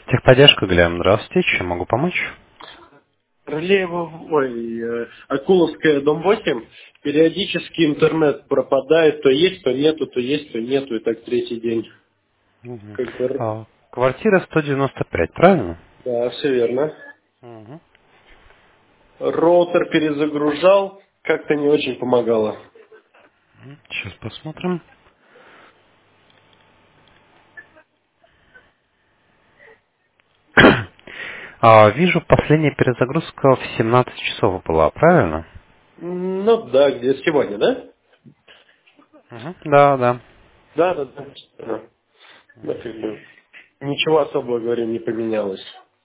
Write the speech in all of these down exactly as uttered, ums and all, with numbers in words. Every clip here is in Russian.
Техподдержка, Глеб, здравствуйте, чем могу помочь? Рылеева, ой, э, Акуловская, дом восемь. Периодически интернет пропадает, то есть, то нету, то есть, то нету, и так третий день. Мгм. Как бы, р- А, квартира сто девяносто пять, правильно? да, все верно. Мгм. Роутер перезагружал, как-то не очень помогало. Сейчас посмотрим. А, вижу, последняя перезагрузка в семнадцать часов была, правильно? Ну да, где сегодня, да? Мгм. Да, да. Да, да, да. Да. Да, как бы ничего особого, говорю, не поменялось.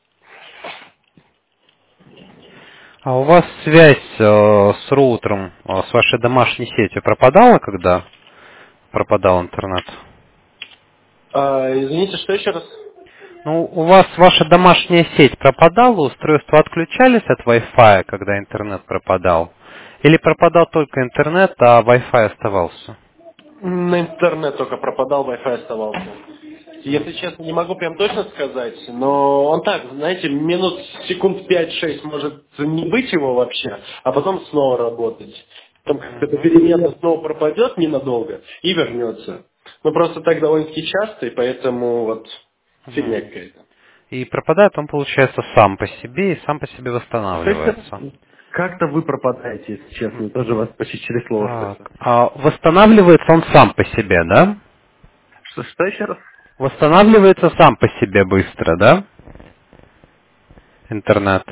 А у вас связь э, с роутером, э, с вашей домашней сетью пропадала, когда пропадал интернет? А, извините, что еще раз? Ну, у вас ваша домашняя сеть пропадала, устройства отключались от Wi-Fi, когда интернет пропадал? Или пропадал только интернет, а Wi-Fi оставался? На интернет только пропадал, Wi-Fi оставался. Если честно, не могу прям точно сказать, но он так, знаете, минут секунд пять-шесть может не быть его вообще, а потом снова работать. Там как-то Мгм. перемена снова пропадет ненадолго и вернется. Но просто так довольно-таки часто, и поэтому вот фигня Мгм. какая-то. И пропадает он, получается, сам по себе и сам по себе Как-то восстанавливается. как-то вы пропадаете, если честно, тоже вас почти через слово Так, слышу. а восстанавливается он сам по себе, да? Что, что еще раз? Восстанавливается сам по себе быстро, да? Интернет.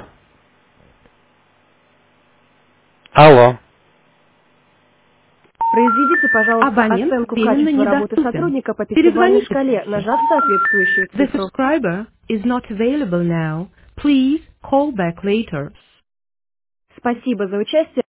Алло. Произведите, пожалуйста, Абонент оценку временно качества работы недоступен. сотрудника по пятибалльной Перезвоните шкале, позже. нажав соответствующую The цифру. subscriber is not available now. Please call back later. Спасибо за участие.